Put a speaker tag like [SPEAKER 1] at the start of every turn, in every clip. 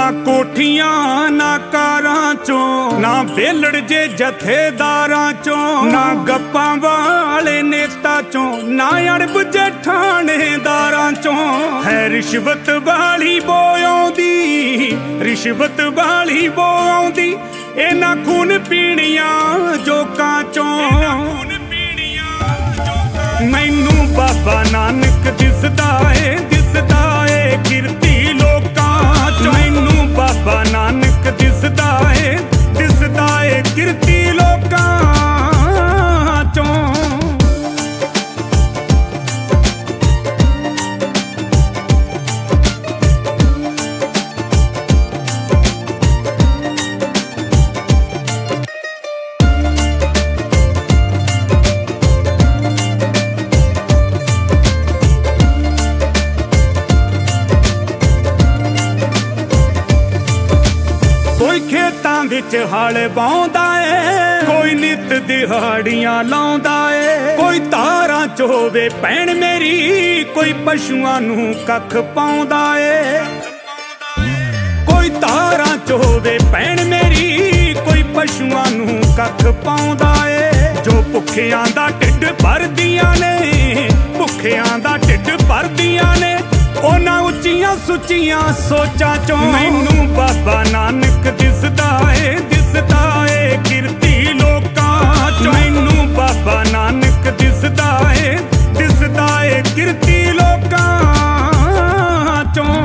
[SPEAKER 1] ਨਾ ਕੋਠੀਆਂ ਨਾ ਕਾਰਾਂ ਚੋਂ, ਨਾ ਵੇਲੜ ਜੇ ਜਥੇਦਾਰਾਂ ਚੋਂ, ਨਾ ਗੱਪਾਂ ਵਾਲੇ ਨੇਤਾ ਚੋਂ, ਨਾ ਅੜਬ ਜੇ ਠਾਣੇਦਾਰਾਂ ਚੋਂ। ਹੈ ਰਿਸ਼ਵਤ ਵਾਲੀ ਬੋ ਆਉਂਦੀ, ਰਿਸ਼ਵਤ ਵਾਲੀ ਬੋ ਆਉਂਦੀ ਇਹਨਾਂ ਖੂਨ ਪੀਣੀਆਂ ਜੋਕਾਂ ਚੋਂ। ਮੈਨੂੰ ਬਾਬਾ ਨਾਨਕ ਦਿਸਦਾ ਏ, ਦਿਸਦਾ ਏ ਕਿਰਤੀ ਲੋਕਾਂ ਚੋਂ। ਮੈਨੂੰ ਬਾਬਾ ਨਾਨਕ ਦਿਸਦਾ ਏ, ਦਿਸਦਾ ਏ ਕਿਰਤੀ ਲੋਕਾਂ ਚੋਂ। ਕੋਈ ਖੇਤਾਂ ਵਿੱਚ ਹਲ ਵਾਹੁੰਦਾ ਏ, ਕੋਈ ਨਿੱਤ ਦਿਹਾੜੀਆਂ ਲਾਉਂਦਾ ਏ, ਕੋਈ ਧਾਰਾਂ ਚ ਹੋਵੇ ਭੈਣ ਮੇਰੀ, ਕੋਈ ਪਸ਼ੂਆਂ ਨੂੰ ਕੱਖ ਪਾਉਂਦਾ ਏ। ਕੋਈ ਧਾਰਾਂ ਚ ਹੋਵੇ ਭੈਣ ਮੇਰੀ, ਕੋਈ ਪਸ਼ੂਆਂ ਨੂੰ ਕੱਖ ਪਾਉਂਦਾ ਏ। ਜੋ ਭੁੱਖਿਆਂ ਦਾ ਢਿੱਡ ਭਰਦੀਆਂ ਨੇ, ਭੁੱਖਿਆਂ ਦਾ ਢਿੱਡ ਭਰਦੀਆਂ ਨੇ ਉਹਨਾਂ ਉੱਚੀਆਂ ਸੁੱਚੀਆਂ ਸੋਚਾਂ ਚੋਂ। ਮੈਨੂੰ ਬਾਬਾ ਨਾਨਕ ਦਿਸਦਾ ਏ, ਦਿਸਦਾ ਏ ਕਿਰਤੀ ਲੋਕਾਂ ਚੋਂ। ਮੈਨੂੰ ਬਾਬਾ ਨਾਨਕ ਦਿਸਦਾ ਏ, ਦਿਸਦਾ ਏ ਕਿਰਤੀ ਲੋਕਾਂ ਚੋਂ।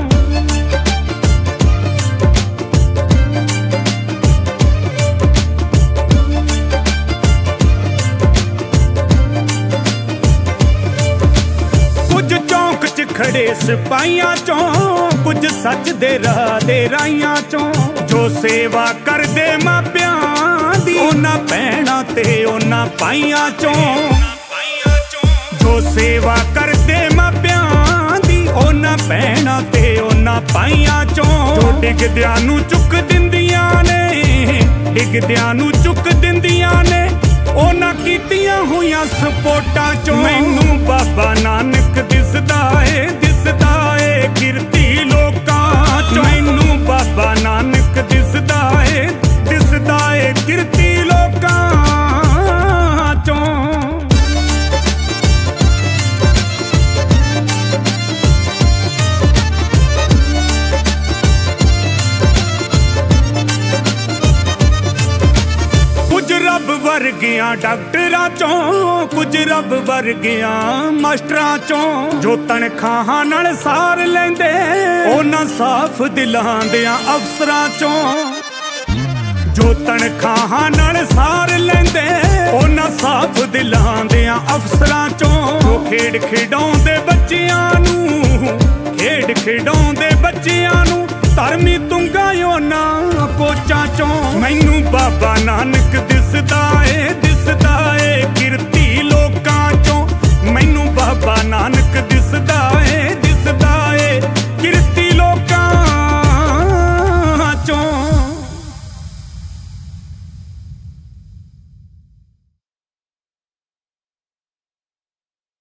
[SPEAKER 1] ਖੜੇ ਸਿਪਾਹੀਆਂ ਚੋਂ, ਕੁਝ ਸੱਚ ਦੇ ਰਾਹ ਦੇ ਰਾਹੀਆਂ ਚੋਂ। ਜੋ ਸੇਵਾ ਕਰਦੇ ਮਾਪਿਆਂ ਦੀ ਉਹਨਾਂ ਭੈਣਾਂ ਤੇ ਉਹਨਾਂ ਭਾਈਆਂ ਚੋਂ। ਜੋ ਸੇਵਾ ਕਰਦੇ ਮਾਪਿਆਂ ਦੀ ਉਹਨਾਂ ਭੈਣਾਂ ਤੇ ਉਹਨਾਂ ਭਾਈਆਂ ਚੋਂ। ਜੋ ਡਿੱਗਦਿਆਂ ਨੂੰ ਚੁੱਕ ਦਿੰਦੀਆਂ ਨੇ, ਡਿੱਗਦਿਆਂ ਨੂੰ ਚੁੱਕ ਦਿੰਦੀਆਂ ਨੇ ਉਹਨਾਂ ਕੀਤੀਆਂ ਹੋਈਆਂ ਸਪੋਰਟਾਂ ਚੋਂ। ਮੈਨੂੰ ਬਾਬਾ ਨਾਨਕ ਦਿਸਦਾ ਏ, ਦਿਸਦਾ ਏ ਕਿਰਤੀ ਲੋਕਾਂ ਚੋਂ। ਮੈਨੂੰ ਬਾਬਾ ਨਾਨਕ ਦਿਸਦਾ ਏ, ਦਿਸਦਾ ਏ ਕਿਰਤੀ ਲੋਕਾਂ ਚੋਂ। ਕੁਝ ਰੱਬ ਵਰਗਿਆਂ ਡਾਕਟਰਾਂ ਚੋਂ, ਕੁਝ ਰੱਬ ਵਰਗਿਆਂ ਮਾਸਟਰਾਂ ਚੋਂ। ਜੋ ਤਨਖਾਹਾਂ ਨਾਲ ਸਾਰ ਲੈਂਦੇ ਉਹਨਾਂ ਸਾਫ਼ ਦਿਲਾਂ ਦਿਆਂ ਅਫਸਰਾਂ ਚੋਂ। ਜੋ ਤਨਖਾਹਾਂ ਨਾਲ ਸਾਰ ਲੈਂਦੇ ਉਹਨਾਂ ਸਾਫ਼ ਦਿਲਾਂ ਦਿਆਂ ਅਫਸਰਾਂ ਚੋਂ। ਜੋ ਖੇਡ ਖਿਡਾਉਂਦੇ ਬੱਚਿਆਂ ਨੂੰ, ਖੇਡ ਖਿਡਾਉਂਦੇ ਬੱਚਿਆਂ ਨੂੰ ਧਰਮੀ ਤੁੰਗਾ ਉਹਨਾਂ ਕੋਚਾਂ ਚੋਂ। ਮੈਨੂੰ ਬਾਬਾ ਨਾਨਕ ਦਿਸਦਾ ਏ,